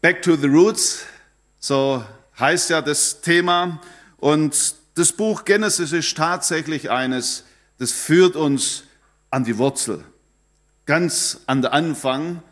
Back to the Roots, so heißt ja das Thema. Und das Buch Genesis ist tatsächlich eines, das führt uns an die Wurzel, ganz an den Anfang.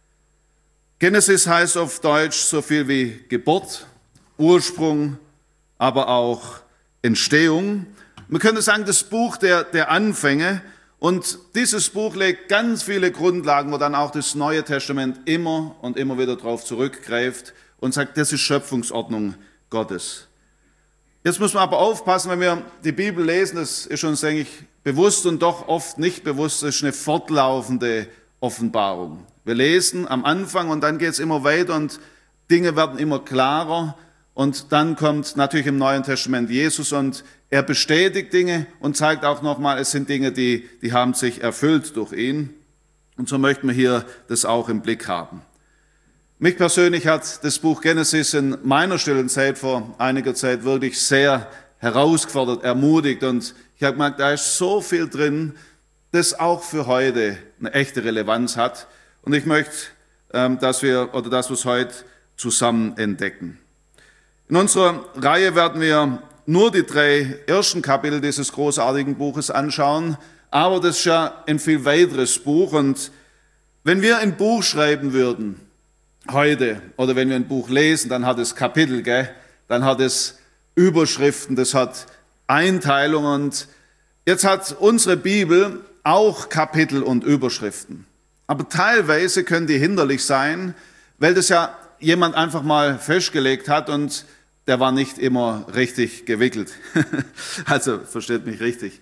Genesis heißt auf Deutsch so viel wie Geburt, Ursprung, aber auch Entstehung. Man könnte sagen, das Buch der Anfänge. Und dieses Buch legt ganz viele Grundlagen, wo dann auch das Neue Testament immer und immer wieder darauf zurückgreift und sagt, das ist Schöpfungsordnung Gottes. Jetzt muss man aber aufpassen, wenn wir die Bibel lesen, das ist uns, denke ich, bewusst und doch oft nicht bewusst, das ist eine fortlaufende Offenbarung. Wir lesen am Anfang und dann geht es immer weiter und Dinge werden immer klarer. Und dann kommt natürlich im Neuen Testament Jesus und er bestätigt Dinge und zeigt auch nochmal, es sind Dinge, die haben sich erfüllt durch ihn. Und so möchten wir hier das auch im Blick haben. Mich persönlich hat das Buch Genesis in meiner stillen Zeit vor einiger Zeit wirklich sehr herausgefordert, ermutigt. Und ich habe gemerkt, da ist so viel drin, das auch für heute eine echte Relevanz hat. Und ich möchte, dass wir es heute zusammen entdecken. In unserer Reihe werden wir nur die 3 ersten Kapitel dieses großartigen Buches anschauen, aber das ist ja ein viel weiteres Buch. Und wenn wir ein Buch schreiben würden, heute, oder wenn wir ein Buch lesen, dann hat es Kapitel, gell? Dann hat es Überschriften, das hat Einteilungen. Und jetzt hat unsere Bibel auch Kapitel und Überschriften. Aber teilweise können die hinderlich sein, weil das ja jemand einfach mal festgelegt hat und der war nicht immer richtig gewickelt. Also, versteht mich richtig.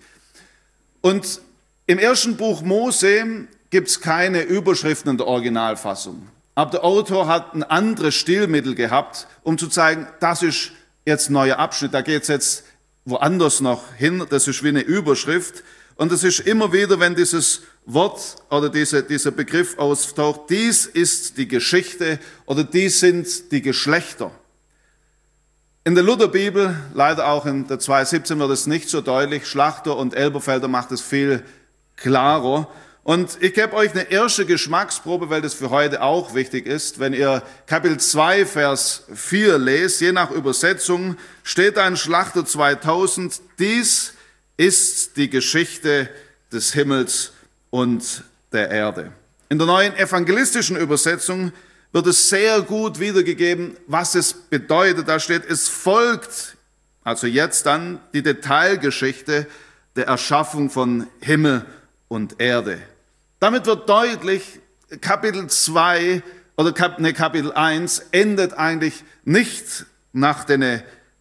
Und im ersten Buch Mose gibt es keine Überschriften in der Originalfassung. Aber der Autor hat ein anderes Stilmittel gehabt, um zu zeigen, das ist jetzt ein neuer Abschnitt, da geht es jetzt woanders noch hin, das ist wie eine Überschrift. Und es ist immer wieder, wenn dieses Wort oder dieser Begriff auftaucht, dies ist die Geschichte oder dies sind die Geschlechter. In der Lutherbibel, leider auch in der 2,17 wird es nicht so deutlich, Schlachter und Elberfelder macht es viel klarer. Und ich gebe euch eine erste Geschmacksprobe, weil das für heute auch wichtig ist. Wenn ihr Kapitel 2, Vers 4 lest, je nach Übersetzung, steht da in Schlachter 2000, dies ist die Geschichte des Himmels und der Erde. In der neuen evangelistischen Übersetzung wird es sehr gut wiedergegeben, was es bedeutet. Da steht, es folgt, also jetzt dann, die Detailgeschichte der Erschaffung von Himmel und Erde. Damit wird deutlich, Kapitel 2 oder Kapitel 1 endet eigentlich nicht nach den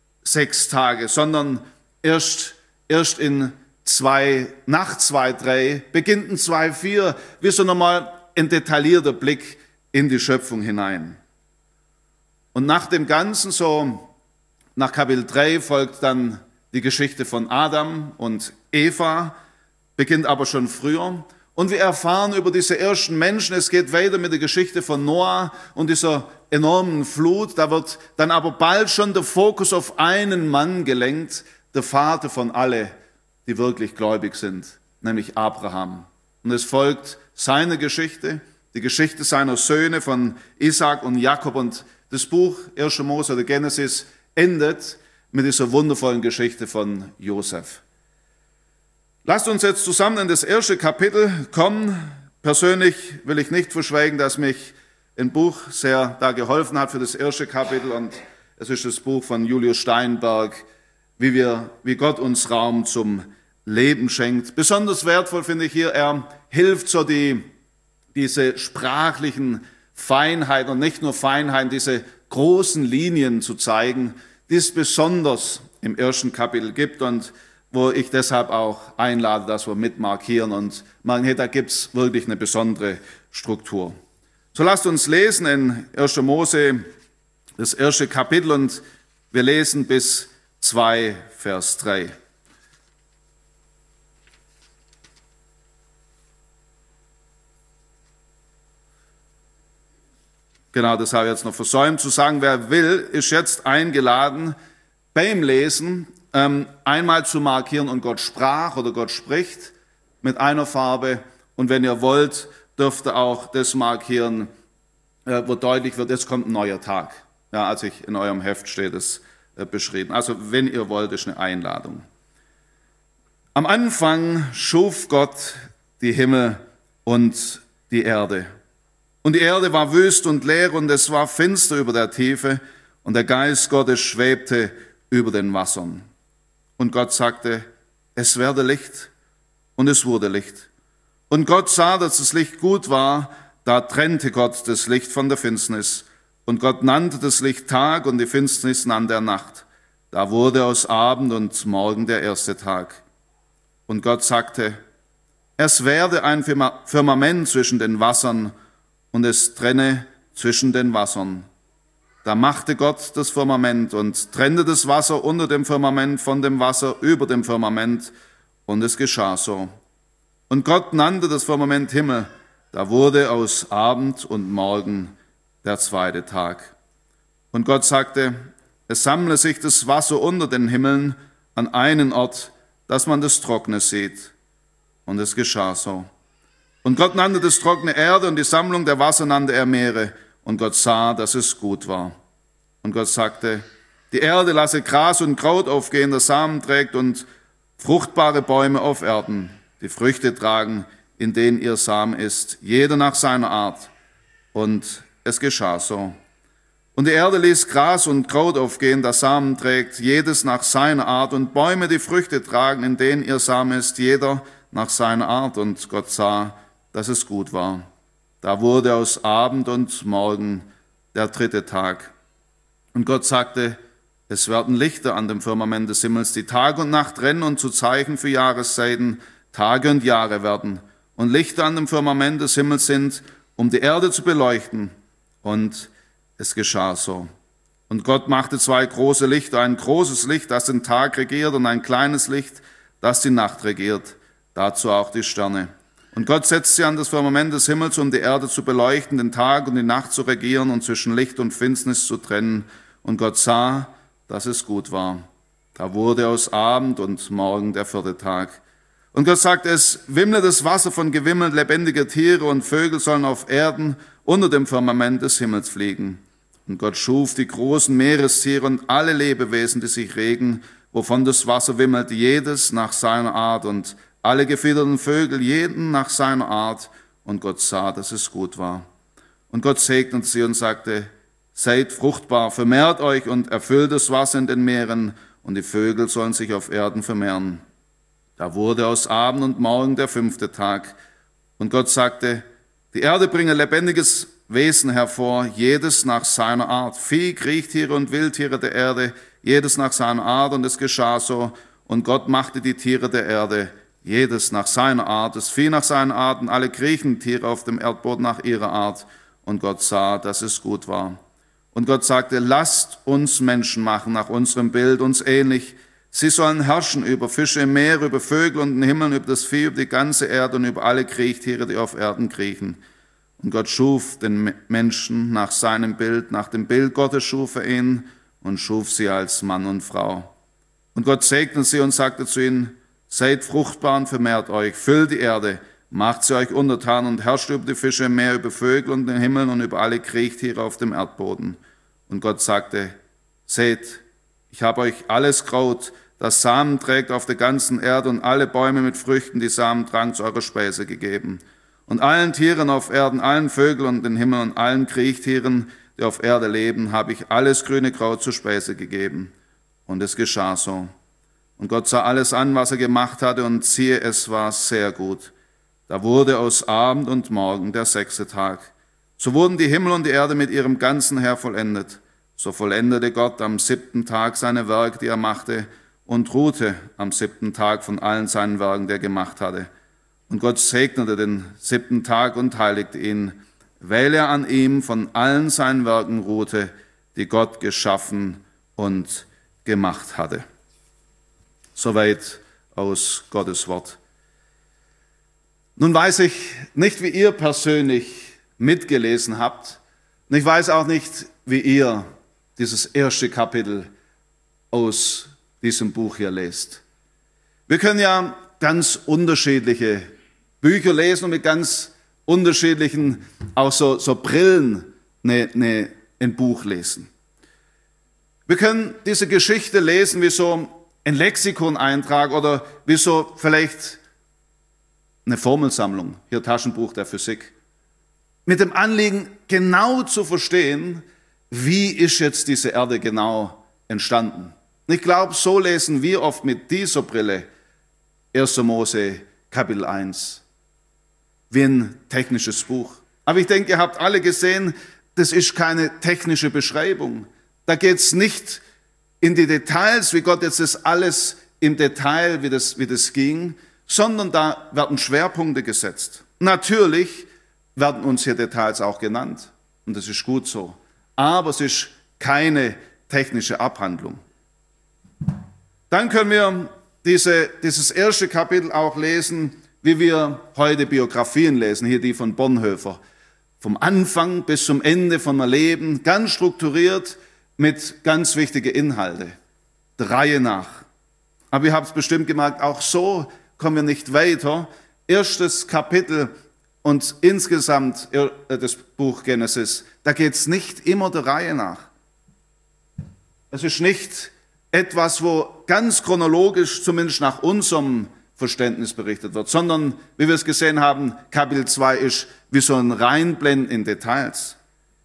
6 Tagen, sondern erst nach 2,3 beginnt in 2,4 wie so nochmal ein detaillierter Blick in die Schöpfung hinein. Und nach dem Ganzen, so nach Kapitel 3 folgt dann die Geschichte von Adam und Eva, beginnt aber schon früher. Und wir erfahren über diese ersten Menschen, es geht weiter mit der Geschichte von Noah und dieser enormen Flut. Da wird dann aber bald schon der Fokus auf einen Mann gelenkt, der Vater von allen, die wirklich gläubig sind, nämlich Abraham. Und es folgt seine Geschichte, die Geschichte seiner Söhne von Isaac und Jakob. Und das Buch 1. Mose oder Genesis endet mit dieser wundervollen Geschichte von Josef. Lasst uns jetzt zusammen in das erste Kapitel kommen. Persönlich will ich nicht verschweigen, dass mich ein Buch sehr da geholfen hat für das erste Kapitel. Und es ist das Buch von Julius Steinberg, wie Gott uns Raum zum Leben schenkt. Besonders wertvoll finde ich hier, er hilft so diese sprachlichen Feinheiten und nicht nur Feinheiten, diese großen Linien zu zeigen, die es besonders im ersten Kapitel gibt und wo ich deshalb auch einlade, dass wir mitmarkieren und sagen, hey, da gibt es wirklich eine besondere Struktur. So lasst uns lesen in 1. Mose, das erste Kapitel, und wir lesen bis 2, Vers 3. Genau, das habe ich jetzt noch versäumt zu sagen. Wer will, ist jetzt eingeladen, beim Lesen einmal zu markieren und Gott sprach oder Gott spricht mit einer Farbe. Und wenn ihr wollt, dürft ihr auch das markieren, wo deutlich wird, jetzt kommt ein neuer Tag. Ja, also in eurem Heft steht es beschrieben. Also wenn ihr wollt, ist eine Einladung. Am Anfang schuf Gott die Himmel und die Erde. Und die Erde war wüst und leer und es war finster über der Tiefe und der Geist Gottes schwebte über den Wassern. Und Gott sagte, es werde Licht, und es wurde Licht. Und Gott sah, dass das Licht gut war, da trennte Gott das Licht von der Finsternis. Und Gott nannte das Licht Tag und die Finsternis nannte er Nacht. Da wurde aus Abend und Morgen der erste Tag. Und Gott sagte, es werde ein Firmament zwischen den Wassern und es trenne zwischen den Wassern. Da machte Gott das Firmament und trennte das Wasser unter dem Firmament von dem Wasser über dem Firmament, und es geschah so. Und Gott nannte das Firmament Himmel. Da wurde aus Abend und Morgen der zweite Tag. Und Gott sagte, es sammle sich das Wasser unter den Himmeln an einen Ort, dass man das Trockene sieht. Und es geschah so. Und Gott nannte das trockene Erde und die Sammlung der Wasser nannte er Meere. Und Gott sah, dass es gut war. Und Gott sagte, die Erde lasse Gras und Kraut aufgehen, das Samen trägt, und fruchtbare Bäume auf Erden, die Früchte tragen, in denen ihr Samen ist, jeder nach seiner Art. Und es geschah so. Und die Erde ließ Gras und Kraut aufgehen, das Samen trägt, jedes nach seiner Art, und Bäume, die Früchte tragen, in denen ihr Samen ist, jeder nach seiner Art. Und Gott sah, dass es gut war. Da wurde aus Abend und Morgen der dritte Tag. Und Gott sagte, es werden Lichter an dem Firmament des Himmels, die Tag und Nacht rennen und zu Zeichen für Jahreszeiten Tage und Jahre werden. Und Lichter an dem Firmament des Himmels sind, um die Erde zu beleuchten. Und es geschah so. Und Gott machte zwei große Lichter, ein großes Licht, das den Tag regiert, und ein kleines Licht, das die Nacht regiert, dazu auch die Sterne. Und Gott setzte sie an das Firmament des Himmels, um die Erde zu beleuchten, den Tag und die Nacht zu regieren und zwischen Licht und Finsternis zu trennen. Und Gott sah, dass es gut war. Da wurde aus Abend und Morgen der vierte Tag. Und Gott sagte, es wimmle das Wasser von Gewimmel lebendiger Tiere, und Vögel sollen auf Erden unter dem Firmament des Himmels fliegen. Und Gott schuf die großen Meerestiere und alle Lebewesen, die sich regen, wovon das Wasser wimmelt, jedes nach seiner Art, und alle gefiederten Vögel, jeden nach seiner Art. Und Gott sah, dass es gut war. Und Gott segnete sie und sagte, seid fruchtbar, vermehrt euch und erfüllt das Wasser in den Meeren, und die Vögel sollen sich auf Erden vermehren. Da wurde aus Abend und Morgen der fünfte Tag. Und Gott sagte, die Erde bringe lebendiges Wesen hervor, jedes nach seiner Art. Vieh, Kriechtiere und Wildtiere der Erde, jedes nach seiner Art. Und es geschah so. Und Gott machte die Tiere der Erde, jedes nach seiner Art, das Vieh nach seiner Art und alle kriechenden Tiere auf dem Erdboden nach ihrer Art. Und Gott sah, dass es gut war. Und Gott sagte, lasst uns Menschen machen, nach unserem Bild, uns ähnlich. Sie sollen herrschen über Fische im Meer, über Vögel und den Himmel, über das Vieh, über die ganze Erde und über alle Kriechtiere, die auf Erden kriechen. Und Gott schuf den Menschen nach seinem Bild, nach dem Bild Gottes schuf er ihn und schuf sie als Mann und Frau. Und Gott segnete sie und sagte zu ihnen, seid fruchtbar und vermehrt euch, füllt die Erde, macht sie euch untertan und herrscht über die Fische im Meer, über Vögel und den Himmel und über alle Kriechtiere auf dem Erdboden. Und Gott sagte, seht, ich habe euch alles Kraut, das Samen trägt auf der ganzen Erde, und alle Bäume mit Früchten, die Samen tragen, zu eurer Speise gegeben. Und allen Tieren auf Erden, allen Vögeln und den Himmel und allen Kriechtieren, die auf Erde leben, habe ich alles grüne Kraut zur Speise gegeben. Und es geschah so. Und Gott sah alles an, was er gemacht hatte, und siehe, es war sehr gut. Da wurde aus Abend und Morgen der sechste Tag. So wurden die Himmel und die Erde mit ihrem ganzen Heer vollendet. So vollendete Gott am siebten Tag seine Werke, die er machte, und ruhte am siebten Tag von allen seinen Werken, die er gemacht hatte. Und Gott segnete den siebten Tag und heiligte ihn, weil er an ihm von allen seinen Werken ruhte, die Gott geschaffen und gemacht hatte. Soweit aus Gottes Wort. Nun weiß ich nicht, wie ihr persönlich mitgelesen habt. Und ich weiß auch nicht, wie ihr dieses erste Kapitel aus diesem Buch hier lest. Wir können ja ganz unterschiedliche Bücher lesen und mit ganz unterschiedlichen, auch so Brillen ein Buch lesen. Wir können diese Geschichte lesen wie so ein Lexikoneintrag oder wie so vielleicht eine Formelsammlung, hier Taschenbuch der Physik. Mit dem Anliegen, genau zu verstehen, wie ist jetzt diese Erde genau entstanden. Und ich glaube, so lesen wir oft mit dieser Brille 1. Mose Kapitel 1, wie ein technisches Buch. Aber ich denke, ihr habt alle gesehen, das ist keine technische Beschreibung. Da geht es nicht in die Details, wie Gott jetzt das alles im Detail, wie das ging, sondern da werden Schwerpunkte gesetzt. Natürlich werden uns hier Details auch genannt und das ist gut so. Aber es ist keine technische Abhandlung. Dann können wir dieses erste Kapitel auch lesen, wie wir heute Biografien lesen, hier die von Bonhoeffer. Vom Anfang bis zum Ende von meinem Leben, ganz strukturiert mit ganz wichtigen Inhalten, der Reihe nach. Aber ihr habt es bestimmt gemerkt, auch so kommen wir nicht weiter. Erstes Kapitel und insgesamt das Buch Genesis, da geht es nicht immer der Reihe nach. Es ist nicht etwas, wo ganz chronologisch, zumindest nach unserem Verständnis berichtet wird, sondern, wie wir es gesehen haben, Kapitel 2 ist wie so ein Reinblenden in Details.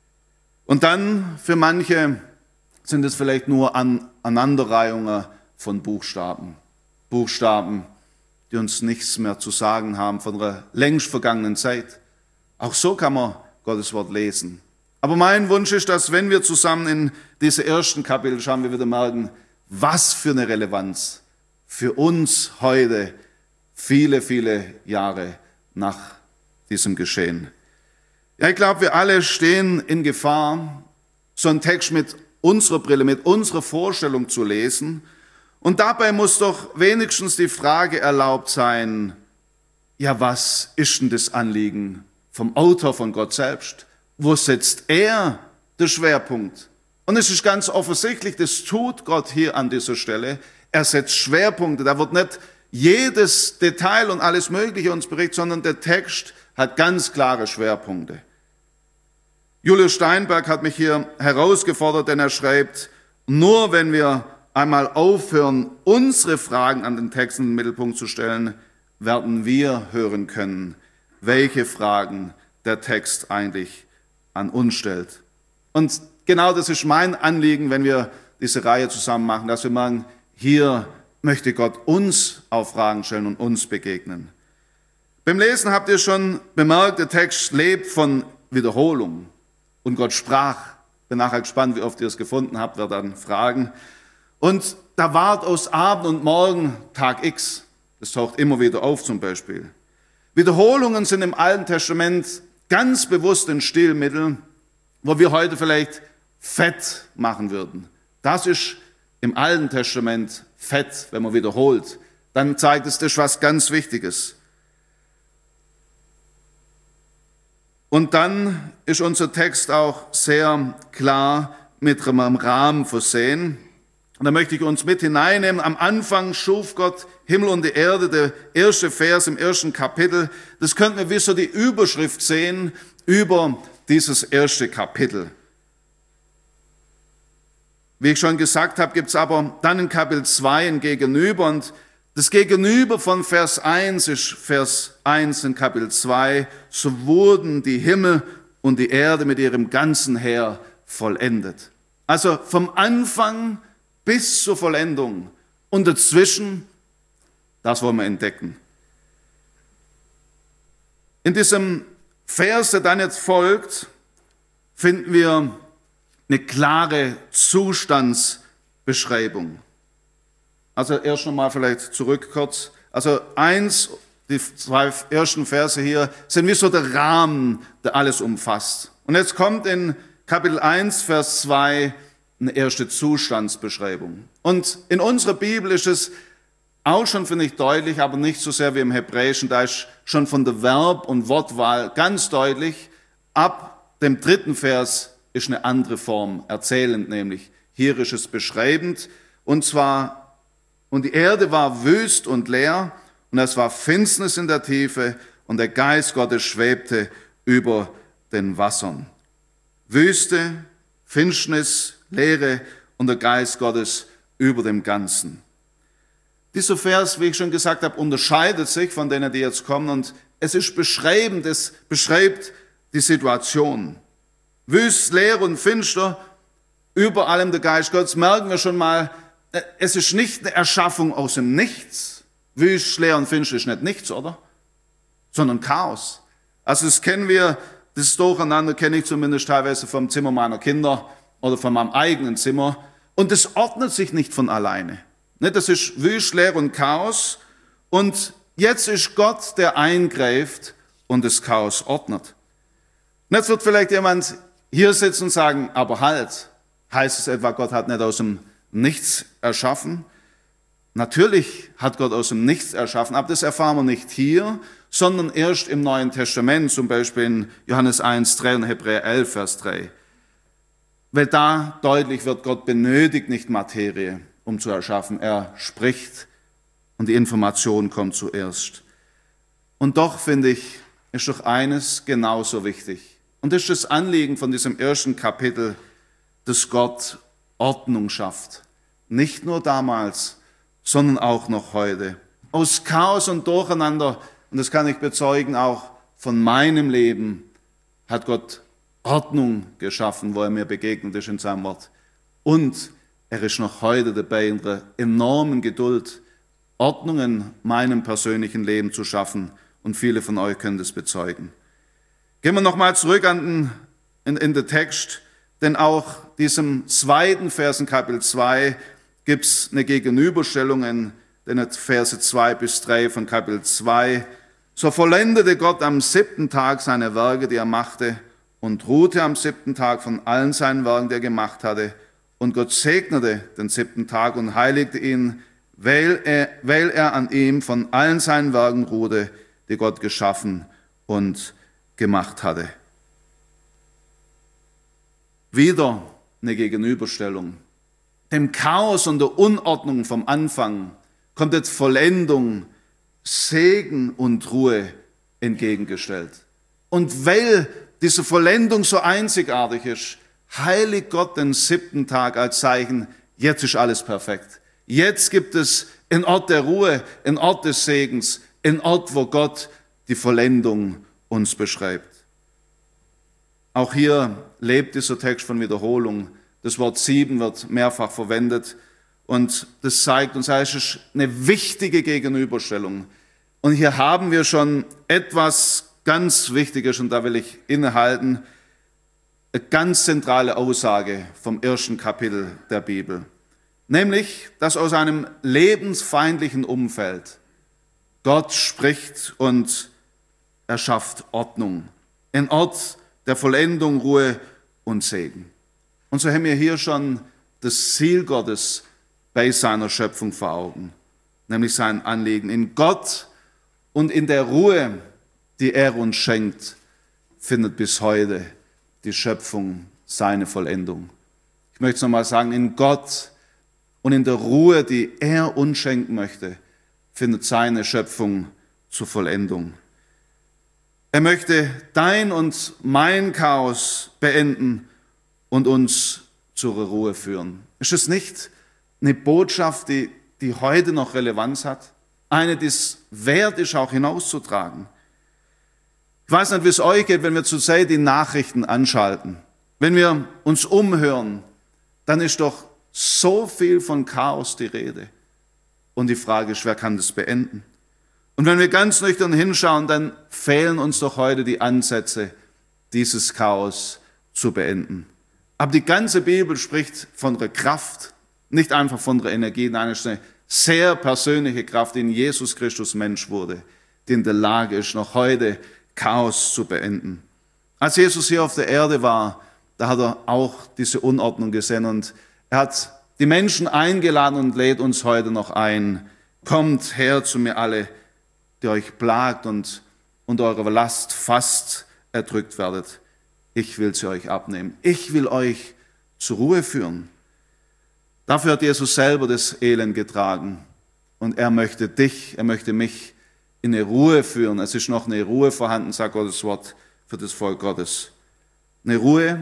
Und dann, für manche, sind es vielleicht nur Aneinanderreihungen von Buchstaben. Buchstaben, die uns nichts mehr zu sagen haben von einer längst vergangenen Zeit. Auch so kann man Gottes Wort lesen. Aber mein Wunsch ist, dass wenn wir zusammen in diese ersten Kapitel schauen, wir wieder merken, was für eine Relevanz für uns heute, viele, viele Jahre nach diesem Geschehen. Ja, ich glaube, wir alle stehen in Gefahr, so einen Text mit unserer Brille, mit unserer Vorstellung zu lesen. Und dabei muss doch wenigstens die Frage erlaubt sein, ja, was ist denn das Anliegen vom Autor, von Gott selbst? Wo setzt er den Schwerpunkt? Und es ist ganz offensichtlich, das tut Gott hier an dieser Stelle. Er setzt Schwerpunkte. Da wird nicht jedes Detail und alles Mögliche uns berichtet, sondern der Text hat ganz klare Schwerpunkte. Julius Steinberg hat mich hier herausgefordert, denn er schreibt, nur wenn wir einmal aufhören, unsere Fragen an den Text in den Mittelpunkt zu stellen, werden wir hören können, welche Fragen der Text eigentlich an uns stellt. Und genau das ist mein Anliegen, wenn wir diese Reihe zusammen machen, dass wir sagen, hier möchte Gott uns auf Fragen stellen und uns begegnen. Beim Lesen habt ihr schon bemerkt, der Text lebt von Wiederholung. Und Gott sprach. Bin nachher gespannt, wie oft ihr es gefunden habt, werde dann fragen. Und da ward aus Abend und Morgen Tag X. Das taucht immer wieder auf zum Beispiel. Wiederholungen sind im Alten Testament ganz bewusst ein Stilmittel, wo wir heute vielleicht Fett machen würden. Das ist im Alten Testament Fett, wenn man wiederholt. Dann zeigt es, das ist was ganz Wichtiges. Und dann ist unser Text auch sehr klar mit einem Rahmen versehen. Und da möchte ich uns mit hineinnehmen. Am Anfang schuf Gott Himmel und die Erde, der erste Vers im ersten Kapitel. Das könnten wir wie so die Überschrift sehen über dieses erste Kapitel. Wie ich schon gesagt habe, gibt es aber dann in Kapitel 2 ein Gegenüber. Und das Gegenüber von Vers 1 ist Vers 1 in Kapitel 2. So wurden die Himmel und die Erde mit ihrem ganzen Heer vollendet. Also vom Anfang bis zur Vollendung. Und dazwischen, das wollen wir entdecken. In diesem Vers, der dann jetzt folgt, finden wir eine klare Zustandsbeschreibung. Also erst nochmal vielleicht zurück kurz. Also die 2 ersten Verse hier sind wie so der Rahmen, der alles umfasst. Und jetzt kommt in Kapitel 1, Vers 2 eine erste Zustandsbeschreibung. Und in unserer Bibel ist es auch schon, finde ich, deutlich, aber nicht so sehr wie im Hebräischen. Da ist schon von der Verb- und Wortwahl ganz deutlich. Ab dem 3. Vers ist eine andere Form, erzählend nämlich. Hier ist es beschreibend. Und die Erde war wüst und leer und es war Finsternis in der Tiefe und der Geist Gottes schwebte über den Wassern. Wüste, Finsternis, Leere und der Geist Gottes über dem Ganzen. Dieser Vers, wie ich schon gesagt habe, unterscheidet sich von denen, die jetzt kommen, und es ist beschreibend, es beschreibt die Situation. Wüst, leer und finster, über allem der Geist Gottes, merken wir schon mal, es ist nicht eine Erschaffung aus dem Nichts. Wüst, leer und finster ist nicht nichts, oder? Sondern Chaos. Also das kennen wir, das Durcheinander kenne ich zumindest teilweise vom Zimmer meiner Kinder oder von meinem eigenen Zimmer. Und das ordnet sich nicht von alleine. Das ist Wüst, leer und Chaos. Und jetzt ist Gott, der eingreift und das Chaos ordnet. Und jetzt wird vielleicht jemand hier sitzen und sagen, aber halt, heißt es etwa, Gott hat nicht aus dem Nichts erschaffen? Natürlich hat Gott aus dem Nichts erschaffen, aber das erfahren wir nicht hier, sondern erst im Neuen Testament, zum Beispiel in Johannes 1,3 und Hebräer 11, Vers 3. Weil da deutlich wird, Gott benötigt nicht Materie, um zu erschaffen. Er spricht und die Information kommt zuerst. Und doch, finde ich, ist doch eines genauso wichtig. Und das ist das Anliegen von diesem ersten Kapitel, dass Gott Ordnung schafft. Nicht nur damals, sondern auch noch heute. Aus Chaos und Durcheinander, und das kann ich bezeugen, auch von meinem Leben, hat Gott Ordnung geschaffen, wo er mir begegnet ist in seinem Wort. Und er ist noch heute dabei, in der enormen Geduld, Ordnung in meinem persönlichen Leben zu schaffen. Und viele von euch können das bezeugen. Gehen wir nochmal zurück in den Text, denn auch diesem zweiten Vers in Kapitel 2 gibt es eine Gegenüberstellung in den Verse 2 bis 3 von Kapitel 2. So vollendete Gott am 7. Tag seine Werke, die er machte, und ruhte am 7. Tag von allen seinen Werken, die er gemacht hatte. Und Gott segnete den 7. Tag und heiligte ihn, weil er an ihm von allen seinen Werken ruhte, die Gott geschaffen und gemacht hatte. Wieder eine Gegenüberstellung. Dem Chaos und der Unordnung vom Anfang kommt jetzt Vollendung, Segen und Ruhe entgegengestellt. Und weil diese Vollendung so einzigartig ist, heiligt Gott den 7. Tag als Zeichen, jetzt ist alles perfekt. Jetzt gibt es einen Ort der Ruhe, einen Ort des Segens, einen Ort, wo Gott die Vollendung uns beschreibt. Auch hier lebt dieser Text von Wiederholung. Das Wort 7 wird mehrfach verwendet und das zeigt uns, es ist eine wichtige Gegenüberstellung. Und hier haben wir schon etwas ganz Wichtiges, und da will ich innehalten, eine ganz zentrale Aussage vom ersten Kapitel der Bibel. Nämlich, dass aus einem lebensfeindlichen Umfeld Gott spricht und er schafft Ordnung. Ein Ort der Vollendung, Ruhe und Segen. Und so haben wir hier schon das Ziel Gottes bei seiner Schöpfung vor Augen. Nämlich sein Anliegen. In Gott und in der Ruhe, die er uns schenkt, findet bis heute die Schöpfung seine Vollendung. Ich möchte es nochmal sagen, in Gott und in der Ruhe, die er uns schenken möchte, findet seine Schöpfung zur Vollendung. Er möchte dein und mein Chaos beenden und uns zur Ruhe führen. Ist es nicht eine Botschaft, die heute noch Relevanz hat? Eine, die es wert ist, auch hinauszutragen. Ich weiß nicht, wie es euch geht, wenn wir zurzeit die Nachrichten anschalten. Wenn wir uns umhören, dann ist doch so viel von Chaos die Rede. Und die Frage ist, wer kann das beenden? Und wenn wir ganz nüchtern hinschauen, dann fehlen uns doch heute die Ansätze, dieses Chaos zu beenden. Aber die ganze Bibel spricht von der Kraft, nicht einfach von der Energie, nein, es ist eine sehr persönliche Kraft, die in Jesus Christus Mensch wurde, die in der Lage ist, noch heute Chaos zu beenden. Als Jesus hier auf der Erde war, da hat er auch diese Unordnung gesehen und er hat die Menschen eingeladen und lädt uns heute noch ein. Kommt her zu mir alle, die euch plagt und unter eurer Last fast erdrückt werdet. Ich will sie euch abnehmen. Ich will euch zur Ruhe führen. Dafür hat Jesus selber das Elend getragen. Und er möchte dich, er möchte mich in eine Ruhe führen. Es ist noch eine Ruhe vorhanden, sagt Gottes Wort, für das Volk Gottes. Eine Ruhe,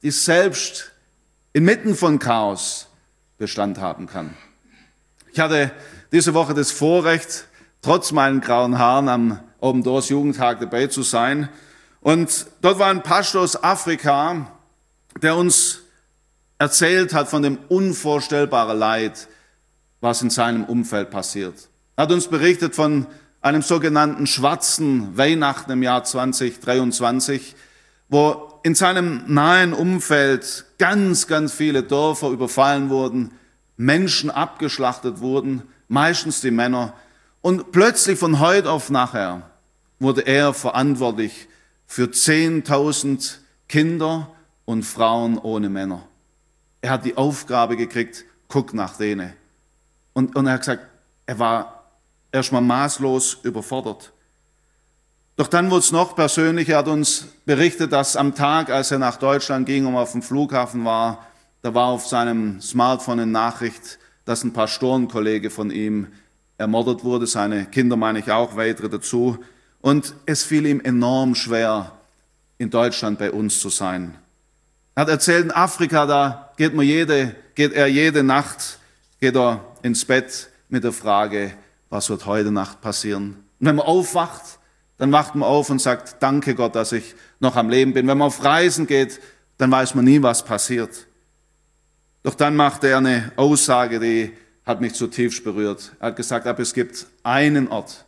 die selbst inmitten von Chaos Bestand haben kann. Ich hatte diese Woche das Vorrecht, trotz meinen grauen Haaren am Open Doors Jugendtag dabei zu sein. Und dort war ein Pastor aus Afrika, der uns erzählt hat von dem unvorstellbaren Leid, was in seinem Umfeld passiert. Er hat uns berichtet von einem sogenannten schwarzen Weihnachten im Jahr 2023, wo in seinem nahen Umfeld ganz, ganz viele Dörfer überfallen wurden, Menschen abgeschlachtet wurden, meistens die Männer. Und plötzlich von heute auf nachher wurde er verantwortlich für 10.000 Kinder und Frauen ohne Männer. Er hat die Aufgabe gekriegt, guck nach denen. Und er hat gesagt, er war erstmal maßlos überfordert. Doch dann wurde es noch persönlicher. Er hat uns berichtet, dass am Tag, als er nach Deutschland ging und auf dem Flughafen war, da war auf seinem Smartphone eine Nachricht, dass ein Pastorenkollege von ihm ermordet wurde, seine Kinder meine ich auch, weitere dazu. Und es fiel ihm enorm schwer, in Deutschland bei uns zu sein. Er hat erzählt, in Afrika, da geht er jede Nacht ins Bett mit der Frage, was wird heute Nacht passieren? Und wenn man aufwacht, dann wacht man auf und sagt, danke Gott, dass ich noch am Leben bin. Wenn man auf Reisen geht, dann weiß man nie, was passiert. Doch dann machte er eine Aussage, die hat mich zutiefst berührt. Er hat gesagt, aber es gibt einen Ort,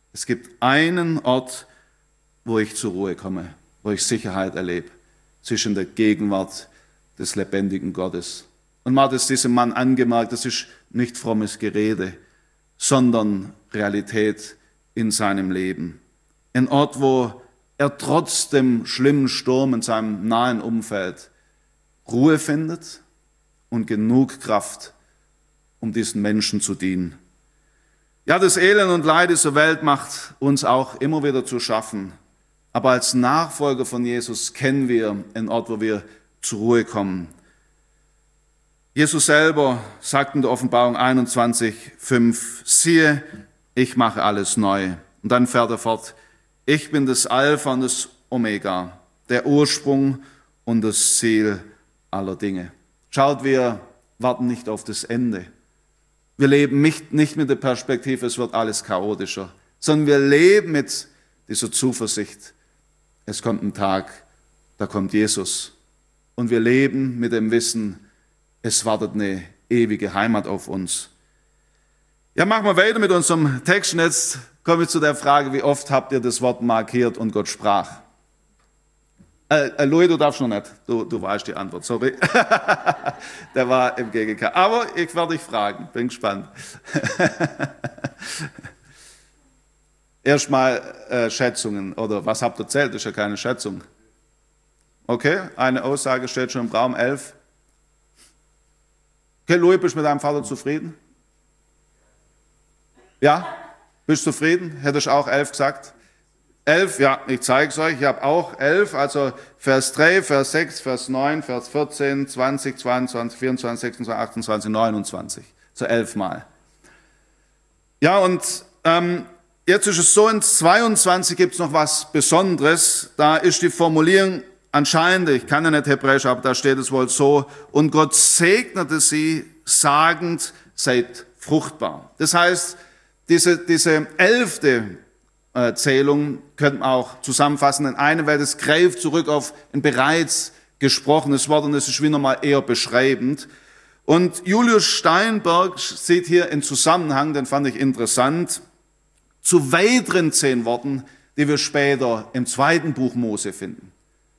wo ich zur Ruhe komme, wo ich Sicherheit erlebe. Es ist in der Gegenwart des lebendigen Gottes. Und man hat es diesem Mann angemerkt, das ist nicht frommes Gerede, sondern Realität in seinem Leben. Ein Ort, wo er trotz dem schlimmen Sturm in seinem nahen Umfeld Ruhe findet und genug Kraft, um diesen Menschen zu dienen. Ja, das Elend und Leid dieser Welt macht uns auch immer wieder zu schaffen. Aber als Nachfolger von Jesus kennen wir einen Ort, wo wir zur Ruhe kommen. Jesus selber sagt in der Offenbarung 21,5, siehe, ich mache alles neu. Und dann fährt er fort, ich bin das Alpha und das Omega, der Ursprung und das Ziel aller Dinge. Schaut, wir warten nicht auf das Ende. Wir leben nicht mit der Perspektive, es wird alles chaotischer, sondern wir leben mit dieser Zuversicht. Es kommt ein Tag, da kommt Jesus. Und wir leben mit dem Wissen, es wartet eine ewige Heimat auf uns. Ja, machen wir weiter mit unserem Text. Und jetzt kommen wir zu der Frage, wie oft habt ihr das Wort markiert und Gott sprach? Louis, du darfst noch nicht. Du weißt die Antwort, sorry. Der war im GGK. Aber ich werde dich fragen, bin gespannt. Erstmal Schätzungen, oder was habt ihr erzählt? Das ist ja keine Schätzung. Okay, eine Aussage steht schon im Raum, 11. Okay, Louis, bist du mit deinem Vater zufrieden? Ja? Bist du zufrieden? Hättest du auch 11 gesagt? 11, ja, ich zeige es euch. Ich habe auch 11, also Vers 3, Vers 6, Vers 9, Vers 14, 20, 22, 24, 26, 28, 29. So 11 Mal. Ja, und jetzt ist es so, in 22 gibt es noch was Besonderes. Da ist die Formulierung anscheinend, ich kann ja nicht Hebräisch, aber da steht es wohl so, und Gott segnete sie, sagend, seid fruchtbar. Das heißt, diese 11. Zählung könnte man auch zusammenfassen in eine, weil das greift zurück auf ein bereits gesprochenes Wort und es ist wie nochmal eher beschreibend. Und Julius Steinberg sieht hier einen Zusammenhang, den fand ich interessant, zu weiteren 10 Worten, die wir später im 2. Buch Mose finden.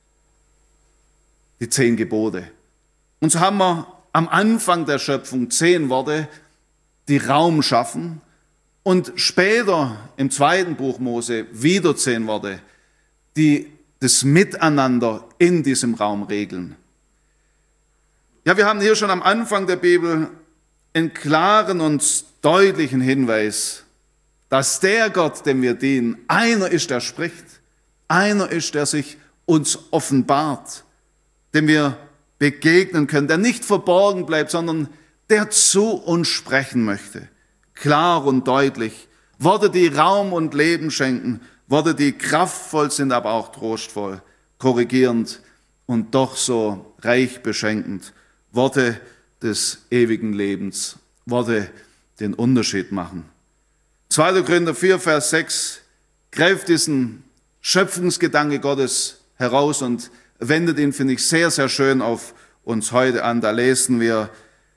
Die 10 Gebote. Und so haben wir am Anfang der Schöpfung 10 Worte, die Raum schaffen, und später im 2. Buch Mose wieder 10 Worte, die das Miteinander in diesem Raum regeln. Ja, wir haben hier schon am Anfang der Bibel einen klaren und deutlichen Hinweis, dass der Gott, dem wir dienen, einer ist, der spricht, einer ist, der sich uns offenbart, dem wir begegnen können, der nicht verborgen bleibt, sondern der zu uns sprechen möchte. Klar und deutlich. Worte, die Raum und Leben schenken. Worte, die kraftvoll sind, aber auch trostvoll, korrigierend und doch so reich beschenkend. Worte des ewigen Lebens, Worte, die den Unterschied machen. 2. Korinther 4, Vers 6 greift diesen Schöpfungsgedanke Gottes heraus und wendet ihn, finde ich, sehr, sehr schön auf uns heute an. Da lesen wir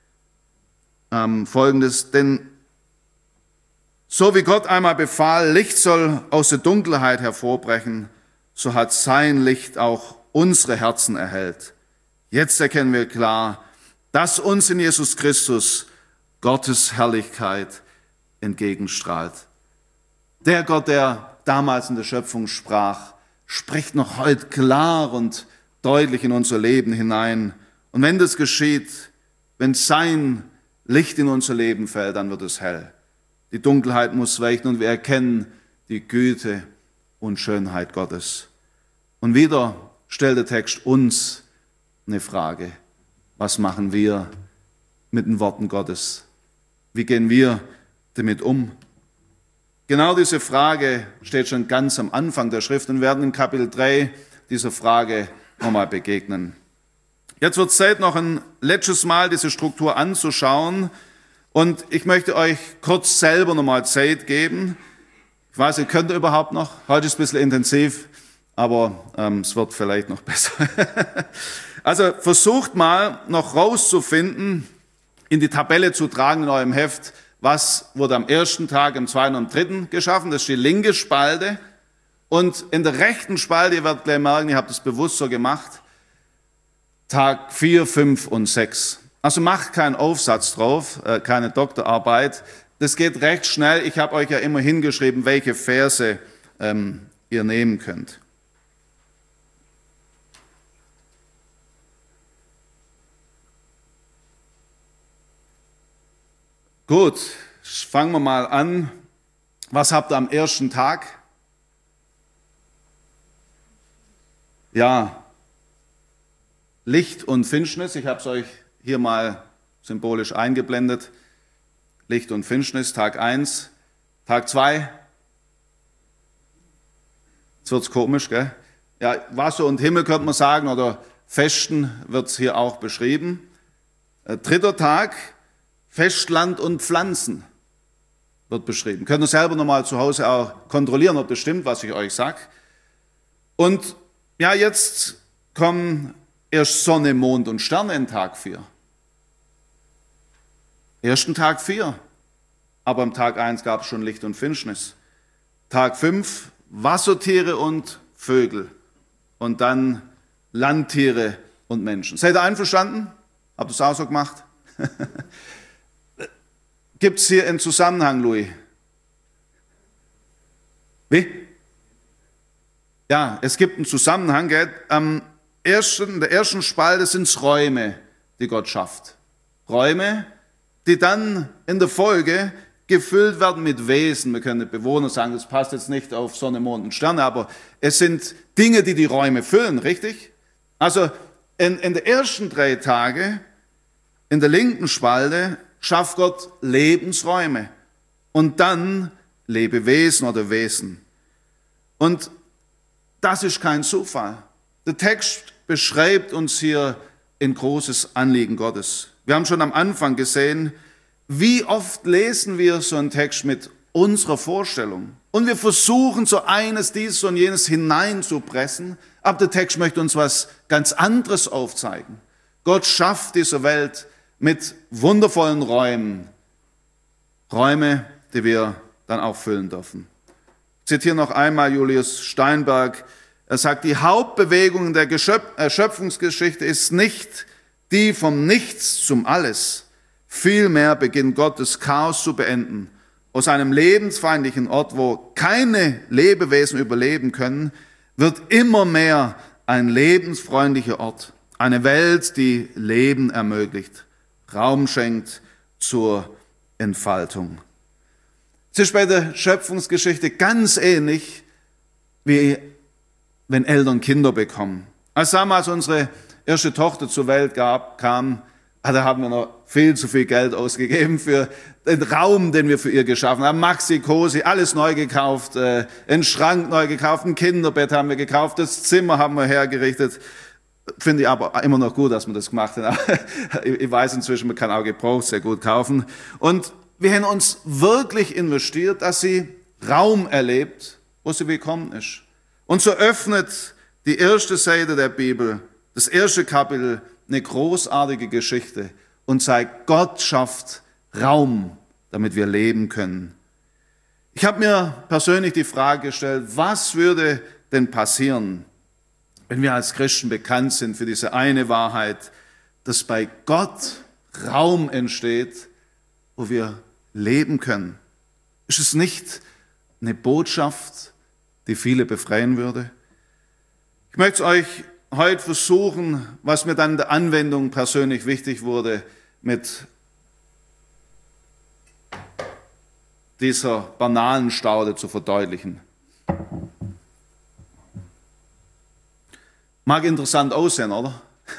Folgendes: Denn so wie Gott einmal befahl, Licht soll aus der Dunkelheit hervorbrechen, so hat sein Licht auch unsere Herzen erhellt. Jetzt erkennen wir klar, dass uns in Jesus Christus Gottes Herrlichkeit entgegenstrahlt. Der Gott, der damals in der Schöpfung sprach, spricht noch heute klar und deutlich in unser Leben hinein. Und wenn das geschieht, wenn sein Licht in unser Leben fällt, dann wird es hell. Die Dunkelheit muss weichen und wir erkennen die Güte und Schönheit Gottes. Und wieder stellt der Text uns eine Frage: Was machen wir mit den Worten Gottes? Wie gehen wir damit um? Genau diese Frage steht schon ganz am Anfang der Schrift und wir werden in Kapitel 3 dieser Frage nochmal begegnen. Jetzt wird es Zeit, noch ein letztes Mal diese Struktur anzuschauen und ich möchte euch kurz selber nochmal Zeit geben. Ich weiß, ihr könnt überhaupt noch, heute ist es ein bisschen intensiv, aber es wird vielleicht noch besser. Also versucht mal noch rauszufinden, in die Tabelle zu tragen in eurem Heft, was wurde am ersten Tag, am zweiten und am dritten geschaffen. Das ist die linke Spalte. Und in der rechten Spalte, ihr werdet gleich merken, ich habe das bewusst so gemacht, Tag 4, 5 und 6. Also macht keinen Aufsatz drauf, keine Doktorarbeit. Das geht recht schnell. Ich habe euch ja immer hingeschrieben, welche Verse ihr nehmen könnt. Gut, fangen wir mal an. Was habt ihr am ersten Tag? Ja, Licht und Finsternis. Ich habe es euch hier mal symbolisch eingeblendet. Licht und Finsternis, Tag 1. Tag 2. Jetzt wird es komisch, gell? Ja, Wasser und Himmel könnte man sagen, oder Festen wird es hier auch beschrieben. Dritter Tag. Festland und Pflanzen wird beschrieben. Könnt ihr selber nochmal zu Hause auch kontrollieren, ob das stimmt, was ich euch sage. Und ja, jetzt kommen erst Sonne, Mond und Sterne in Tag 4. Ersten Tag 4. Aber am Tag 1 gab es schon Licht und Finsternis. Tag 5 Wassertiere und Vögel. Und dann Landtiere und Menschen. Seid ihr einverstanden? Habt ihr es auch so gemacht? Gibt es hier einen Zusammenhang, Louis? Wie? Ja, es gibt einen Zusammenhang. Gell? In der ersten Spalte sind es Räume, die Gott schafft. Räume, die dann in der Folge gefüllt werden mit Wesen. Wir können nicht Bewohner sagen, das passt jetzt nicht auf Sonne, Mond und Sterne, aber es sind Dinge, die die Räume füllen, richtig? Also in der ersten 3 Tage, in der linken Spalte, schafft Gott Lebensräume und dann Lebewesen oder Wesen. Und das ist kein Zufall. Der Text beschreibt uns hier ein großes Anliegen Gottes. Wir haben schon am Anfang gesehen, wie oft lesen wir so einen Text mit unserer Vorstellung. Und wir versuchen so eines, dieses und jenes hineinzupressen, aber der Text möchte uns was ganz anderes aufzeigen. Gott schafft diese Welt mit wundervollen Räumen. Räume, die wir dann auch füllen dürfen. Ich zitiere noch einmal Julius Steinberg. Er sagt, die Hauptbewegung der Schöpfungsgeschichte ist nicht die vom Nichts zum Alles. Vielmehr beginnt Gott das Chaos zu beenden. Aus einem lebensfeindlichen Ort, wo keine Lebewesen überleben können, wird immer mehr ein lebensfreundlicher Ort. Eine Welt, die Leben ermöglicht, Raum schenkt zur Entfaltung. Es ist bei der Schöpfungsgeschichte ganz ähnlich, wie wenn Eltern Kinder bekommen. Als damals unsere erste Tochter zur Welt kam, da haben wir noch viel zu viel Geld ausgegeben für den Raum, den wir für ihr geschaffen haben. Maxi, Cosi, alles neu gekauft, einen Schrank neu gekauft, ein Kinderbett haben wir gekauft, das Zimmer haben wir hergerichtet. Finde ich aber immer noch gut, dass man das gemacht hat. Ich weiß inzwischen, man kann auch gebraucht sehr gut kaufen. Und wir haben uns wirklich investiert, dass sie Raum erlebt, wo sie willkommen ist. Und so öffnet die erste Seite der Bibel, das erste Kapitel, eine großartige Geschichte und zeigt, Gott schafft Raum, damit wir leben können. Ich habe mir persönlich die Frage gestellt, was würde denn passieren, wenn wir als Christen bekannt sind für diese eine Wahrheit, dass bei Gott Raum entsteht, wo wir leben können? Ist es nicht eine Botschaft, die viele befreien würde? Ich möchte euch heute versuchen, was mir dann in der Anwendung persönlich wichtig wurde, mit dieser Bananenstaude zu verdeutlichen. Mag interessant aussehen, oder?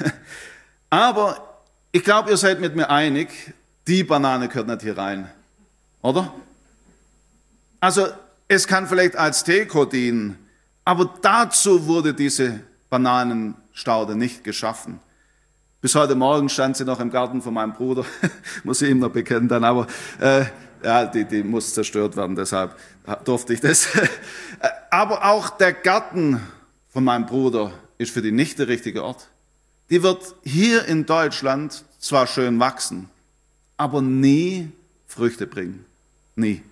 Aber ich glaube, ihr seid mit mir einig, die Banane gehört nicht hier rein, oder? Also es kann vielleicht als Deko dienen, aber dazu wurde diese Bananenstaude nicht geschaffen. Bis heute Morgen stand sie noch im Garten von meinem Bruder, muss ich ihm noch bekennen dann, aber ja, die muss zerstört werden, deshalb durfte ich das. Aber auch der Garten von meinem Bruder ist für die nicht der richtige Ort. Die wird hier in Deutschland zwar schön wachsen, aber nie Früchte bringen. Nie.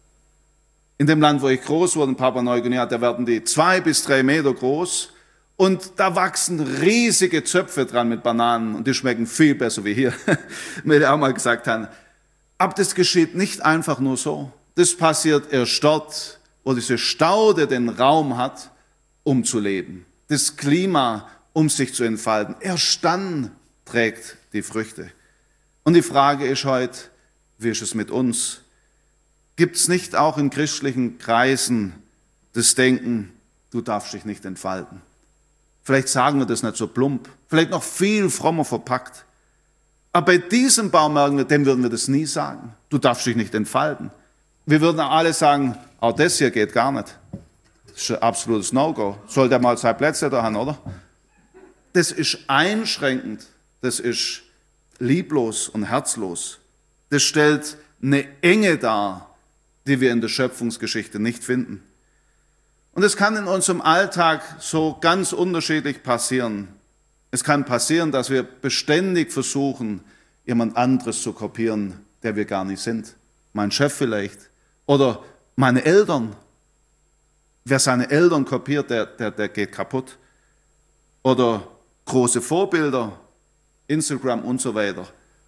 In dem Land, wo ich groß wurde, in Papua-Neuguinea, da werden die 2 bis 3 Meter groß und da wachsen riesige Zöpfe dran mit Bananen und die schmecken viel besser wie hier, wie wir auch mal gesagt haben. Aber das geschieht nicht einfach nur so. Das passiert erst dort, wo diese Staude den Raum hat, um zu leben. Das Klima, um sich zu entfalten. Erst dann trägt die Früchte. Und die Frage ist heute, wie ist es mit uns? Gibt es nicht auch in christlichen Kreisen das Denken, du darfst dich nicht entfalten? Vielleicht sagen wir das nicht so plump, vielleicht noch viel frommer verpackt. Aber bei diesem Baum, dem würden wir das nie sagen. Du darfst dich nicht entfalten. Wir würden auch alle sagen, auch das hier geht gar nicht. Das ist ein absolutes No-Go. Soll der mal 2 Plätze da haben, oder? Das ist einschränkend. Das ist lieblos und herzlos. Das stellt eine Enge dar, die wir in der Schöpfungsgeschichte nicht finden. Und es kann in unserem Alltag so ganz unterschiedlich passieren. Es kann passieren, dass wir beständig versuchen, jemand anderes zu kopieren, der wir gar nicht sind. Mein Chef vielleicht. Oder meine Eltern. Wer seine Eltern kopiert, der geht kaputt. Oder große Vorbilder, Instagram und so weiter.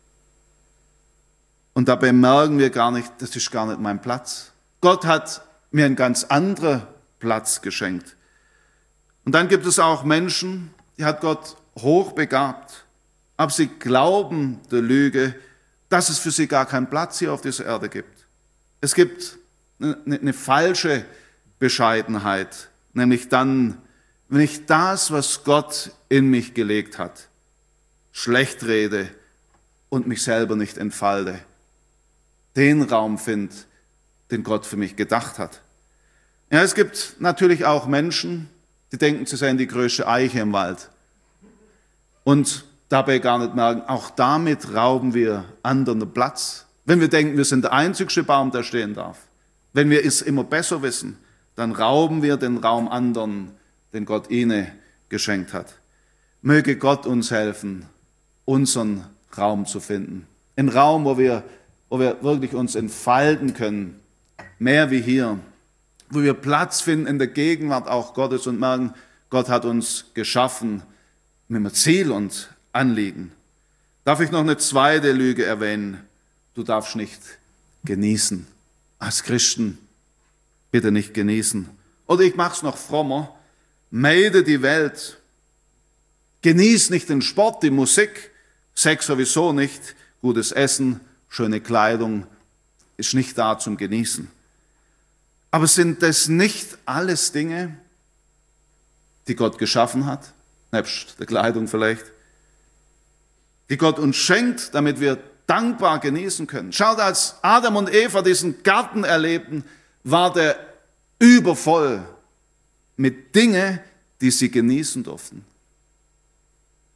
Und dabei merken wir gar nicht, das ist gar nicht mein Platz. Gott hat mir einen ganz anderen Platz geschenkt. Und dann gibt es auch Menschen, die hat Gott hochbegabt, aber sie glauben der Lüge, dass es für sie gar keinen Platz hier auf dieser Erde gibt. Es gibt eine falsche Bescheidenheit, nämlich dann, wenn ich das, was Gott in mich gelegt hat, schlecht rede und mich selber nicht entfalte, den Raum finde, den Gott für mich gedacht hat. Ja, es gibt natürlich auch Menschen, die denken, sie seien die größte Eiche im Wald und dabei gar nicht merken, auch damit rauben wir anderen den Platz. Wenn wir denken, wir sind der einzigste Baum, der stehen darf, wenn wir es immer besser wissen, dann rauben wir den Raum anderen, den Gott ihnen geschenkt hat. Möge Gott uns helfen, unseren Raum zu finden. Ein Raum, wo wir wirklich uns entfalten können, mehr wie hier, wo wir Platz finden in der Gegenwart auch Gottes und merken, Gott hat uns geschaffen mit einem Ziel und Anliegen. Darf ich noch eine zweite Lüge erwähnen? Du darfst nicht genießen. Als Christen bitte nicht genießen. Oder ich mache es noch frommer. Meide die Welt. Genieß nicht den Sport, die Musik, Sex sowieso nicht, gutes Essen, schöne Kleidung ist nicht da zum Genießen. Aber sind das nicht alles Dinge, die Gott geschaffen hat, nebst der Kleidung vielleicht, die Gott uns schenkt, damit wir dankbar genießen können? Schaut, als Adam und Eva diesen Garten erlebten, war der übervoll mit Dingen, die sie genießen durften.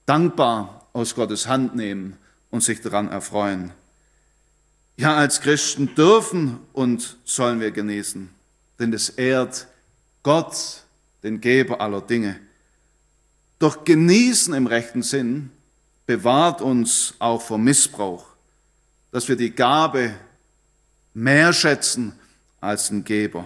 dankbar aus Gottes Hand nehmen und sich daran erfreuen. Ja, als Christen dürfen und sollen wir genießen, denn es ehrt Gott, den Geber aller Dinge. Doch genießen im rechten Sinn bewahrt uns auch vor Missbrauch, dass wir die Gabe mehr schätzen als den Geber.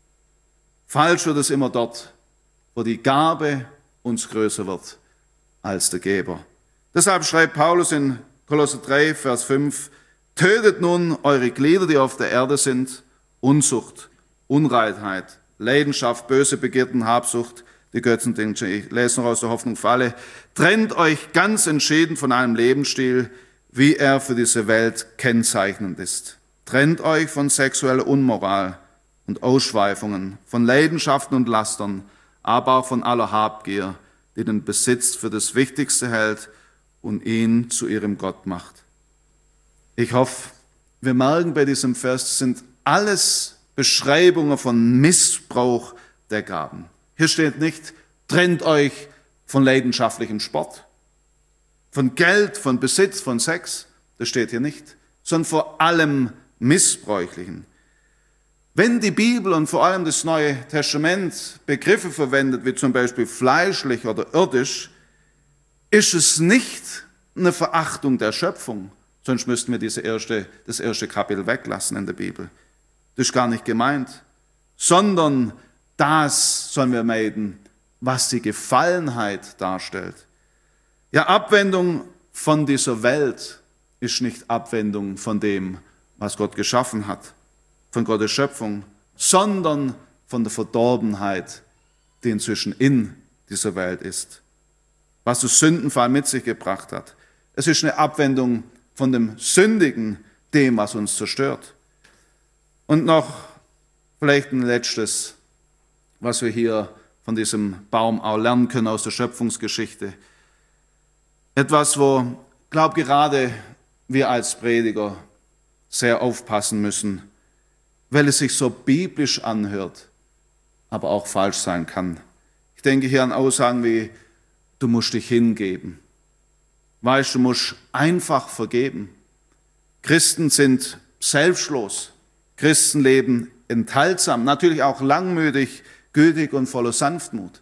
Falsch wird es immer dort, wo die Gabe uns größer wird als der Geber. Deshalb schreibt Paulus in Kolosser 3, Vers 5, tötet nun eure Glieder, die auf der Erde sind, Unzucht, Unreinheit, Leidenschaft, böse Begierden, Habsucht, die Götzendinge. Ich lese noch aus der Hoffnung für alle. Trennt euch ganz entschieden von einem Lebensstil, wie er für diese Welt kennzeichnend ist. Trennt euch von sexueller Unmoral und Ausschweifungen, von Leidenschaften und Lastern, aber auch von aller Habgier, die den Besitz für das Wichtigste hält und ihn zu ihrem Gott macht. Ich hoffe, wir merken bei diesem Vers, das sind alles Beschreibungen von Missbrauch der Gaben. Hier steht nicht, trennt euch von leidenschaftlichem Sport, von Geld, von Besitz, von Sex. Das steht hier nicht, sondern vor allem Missbräuchlichen. Wenn die Bibel und vor allem das Neue Testament Begriffe verwendet, wie zum Beispiel fleischlich oder irdisch, ist es nicht eine Verachtung der Schöpfung, sonst müssten wir das erste Kapitel weglassen in der Bibel. Das ist gar nicht gemeint, sondern das sollen wir meiden, was die Gefallenheit darstellt. Ja, Abwendung von dieser Welt ist nicht Abwendung von dem, was Gott geschaffen hat, von Gottes Schöpfung, sondern von der Verdorbenheit, die inzwischen in dieser Welt ist. Was der Sündenfall mit sich gebracht hat. Es ist eine Abwendung von dem Sündigen, dem, was uns zerstört. Und noch vielleicht ein letztes, was wir hier von diesem Baum auch lernen können aus der Schöpfungsgeschichte. Etwas, wo, ich glaube, gerade wir als Prediger sehr aufpassen müssen, weil es sich so biblisch anhört, aber auch falsch sein kann. Ich denke hier an Aussagen wie, du musst dich hingeben. Weißt du, musst einfach vergeben. Christen sind selbstlos. Christen leben enthaltsam, natürlich auch langmütig, gütig und voller Sanftmut.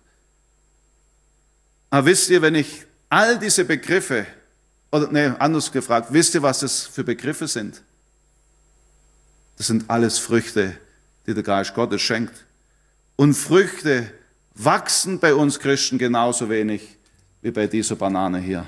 Aber wisst ihr, wenn ich all diese Begriffe, anders gefragt, wisst ihr, was das für Begriffe sind? Das sind alles Früchte, die der Geist Gottes schenkt. Und Früchte wachsen bei uns Christen genauso wenig wie bei dieser Banane hier.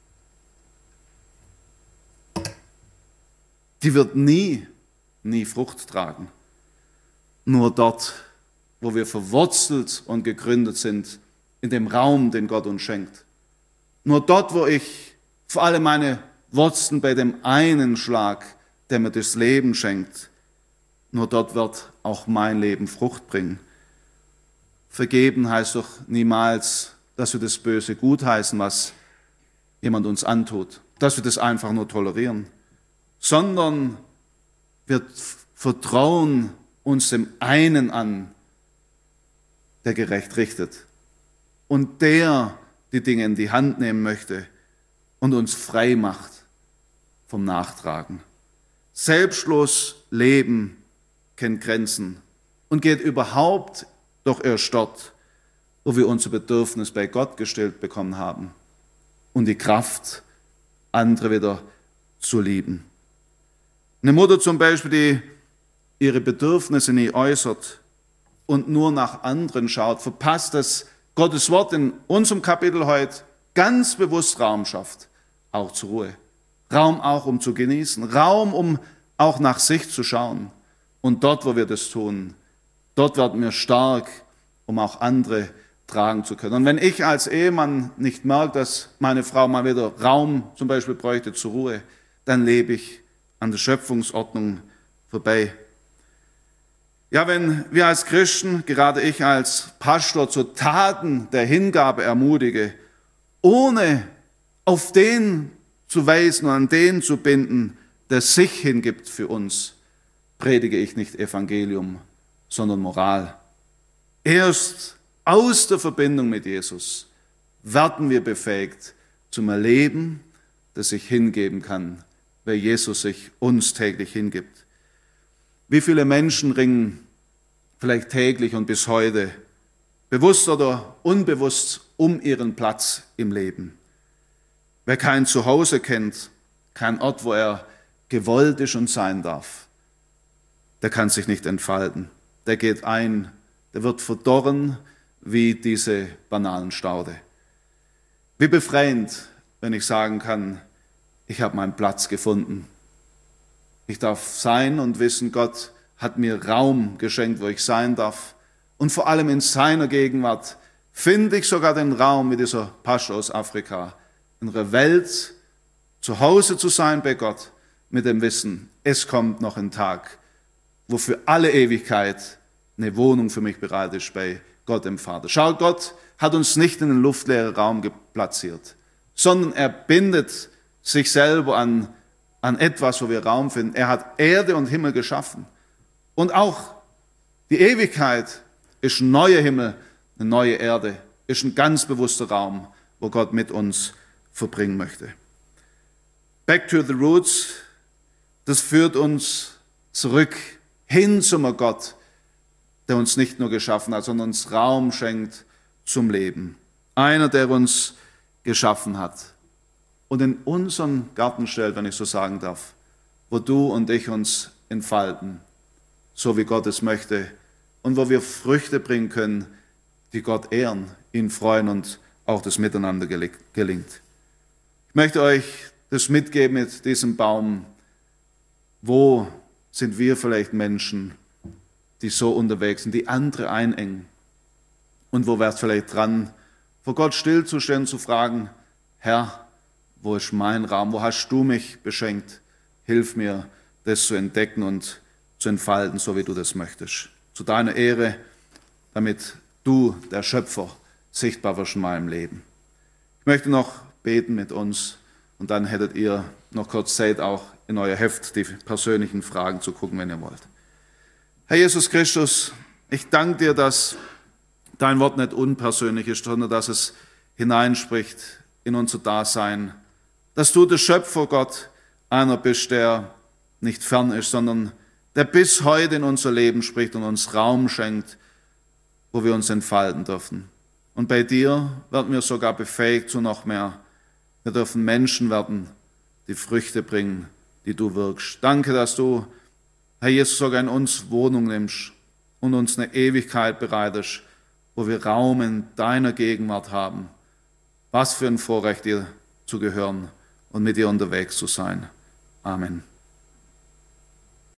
Die wird nie Frucht tragen. Nur dort, wo wir verwurzelt und gegründet sind, in dem Raum, den Gott uns schenkt. Nur dort, wo ich vor allem meine Wurzeln bei dem einen Schlag, der mir das Leben schenkt, nur dort wird auch mein Leben Frucht bringen. Vergeben heißt doch niemals, dass wir das Böse gutheißen, was jemand uns antut, dass wir das einfach nur tolerieren, sondern wir vertrauen uns dem einen an, der gerecht richtet und der die Dinge in die Hand nehmen möchte und uns frei macht vom Nachtragen. Selbstlos leben kennt Grenzen und geht überhaupt doch erst dort, wo wir unser Bedürfnis bei Gott gestillt bekommen haben und die Kraft, andere wieder zu lieben. Eine Mutter zum Beispiel, die ihre Bedürfnisse nie äußert und nur nach anderen schaut, verpasst, dass Gottes Wort in unserem Kapitel heute ganz bewusst Raum schafft, auch zur Ruhe. Raum auch, um zu genießen, Raum, um auch nach sich zu schauen. Und dort, wo wir das tun, dort werden wir stark, um auch andere tragen zu können. Und wenn ich als Ehemann nicht merke, dass meine Frau mal wieder Raum zum Beispiel bräuchte zur Ruhe, dann lebe ich an der Schöpfungsordnung vorbei. Ja, wenn wir als Christen, gerade ich als Pastor, zu Taten der Hingabe ermutige, ohne auf den zu weisen und an den zu binden, der sich hingibt für uns, predige ich nicht Evangelium, sondern Moral. Erst aus der Verbindung mit Jesus werden wir befähigt zum Erleben, das sich hingeben kann, weil Jesus sich uns täglich hingibt. Wie viele Menschen ringen vielleicht täglich und bis heute, bewusst oder unbewusst, um ihren Platz im Leben. Wer kein Zuhause kennt, kein Ort, wo er gewollt ist und sein darf, der kann sich nicht entfalten. Der geht ein, der wird verdorren wie diese Bananenstaude. Wie befreiend, wenn ich sagen kann, ich habe meinen Platz gefunden. Ich darf sein und wissen, Gott hat mir Raum geschenkt, wo ich sein darf. Und vor allem in seiner Gegenwart finde ich sogar den Raum mit dieser Pascha aus Afrika, in der Welt zu Hause zu sein bei Gott, mit dem Wissen, es kommt noch ein Tag, wo für alle Ewigkeit eine Wohnung für mich bereit ist bei Gott dem Vater. Schau, Gott hat uns nicht in den luftleeren Raum platziert, sondern er bindet sich selber an etwas, wo wir Raum finden. Er hat Erde und Himmel geschaffen. Und auch die Ewigkeit ist ein neuer Himmel, eine neue Erde, ist ein ganz bewusster Raum, wo Gott mit uns verbringen möchte. Back to the roots, das führt uns zurück hin zum Gott, der uns nicht nur geschaffen hat, sondern uns Raum schenkt zum Leben. Einer, der uns geschaffen hat und in unseren Garten stellt, wenn ich so sagen darf, wo du und ich uns entfalten, so wie Gott es möchte und wo wir Früchte bringen können, die Gott ehren, ihn freuen und auch das Miteinander gelingt. Ich möchte euch das mitgeben mit diesem Baum. Wo sind wir vielleicht Menschen, die so unterwegs sind, die andere einengen? Und wo wäre es vielleicht dran, vor Gott stillzustehen, zu fragen, Herr, wo ist mein Raum? Wo hast du mich beschenkt? Hilf mir, das zu entdecken und zu entfalten, so wie du das möchtest. Zu deiner Ehre, damit du, der Schöpfer, sichtbar wirst in meinem Leben. Ich möchte noch beten mit uns und dann hättet ihr noch kurz Zeit, auch in euer Heft die persönlichen Fragen zu gucken, wenn ihr wollt. Herr Jesus Christus, ich danke dir, dass dein Wort nicht unpersönlich ist, sondern dass es hineinspricht in unser Dasein. Dass du der Schöpfer, Gott, einer bist, der nicht fern ist, sondern der bis heute in unser Leben spricht und uns Raum schenkt, wo wir uns entfalten dürfen. Und bei dir werden wir sogar befähigt zu noch mehr. Wir dürfen Menschen werden, die Früchte bringen, die du wirkst. Danke, dass du, Herr Jesus, sogar in uns Wohnung nimmst und uns eine Ewigkeit bereitest, wo wir Raum in deiner Gegenwart haben. Was für ein Vorrecht, dir zu gehören und mit dir unterwegs zu sein. Amen.